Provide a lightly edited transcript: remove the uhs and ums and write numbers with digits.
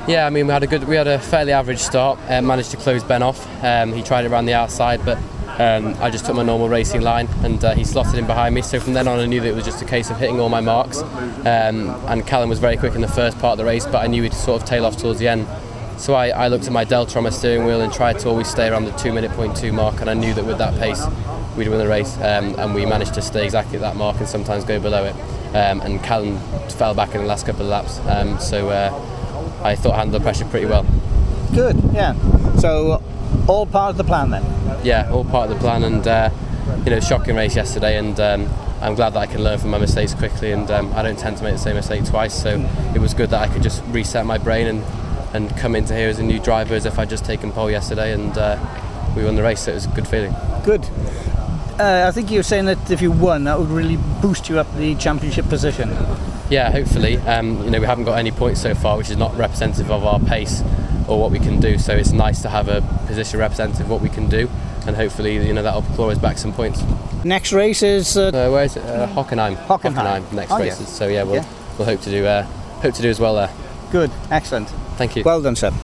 Yeah, I mean we had a fairly average start. Managed to close Ben off. He tried it around the outside, but I just took my normal racing line, and he slotted in behind me. So from then on, I knew that it was just a case of hitting all my marks. And Callum was very quick in the first part of the race, but I knew he'd sort of tail off towards the end. So I looked at my delta on my steering wheel and tried to always stay around the 2-minute point 2 mark, and I knew that with that pace we'd win the race, and we managed to stay exactly at that mark and sometimes go below it. And Callum fell back in the last couple of laps, so I thought I handled the pressure pretty well. Good, yeah. So all part of the plan then? Yeah, all part of the plan, and shocking race yesterday, and I'm glad that I can learn from my mistakes quickly, and I don't tend to make the same mistake twice, so it was good that I could just reset my brain and come into here as a new driver as if I'd just taken pole yesterday, and we won the race, so it was a good feeling. Good. I think you were saying that if you won, that would really boost you up the championship position. Yeah, hopefully. We haven't got any points so far, which is not representative of our pace or what we can do, so it's nice to have a position representative of what we can do, and hopefully that'll claw us back some points. Next race is where is it? Hockenheim. Hockenheim next Yeah. races. So yeah, we'll hope to do as well there. Good, excellent. Thank you. Well done, sir.